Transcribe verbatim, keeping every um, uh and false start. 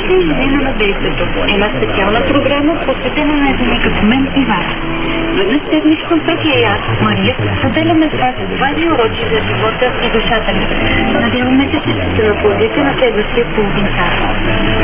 Здравейте и жена на действието. Една специална програма, посветена на един като мен и вас. Веднъж седмично тук и аз, Мария, споделяме с вас важни уроци за живота и душата ни. Надяваме се, че ще се насладите на следващия половин час.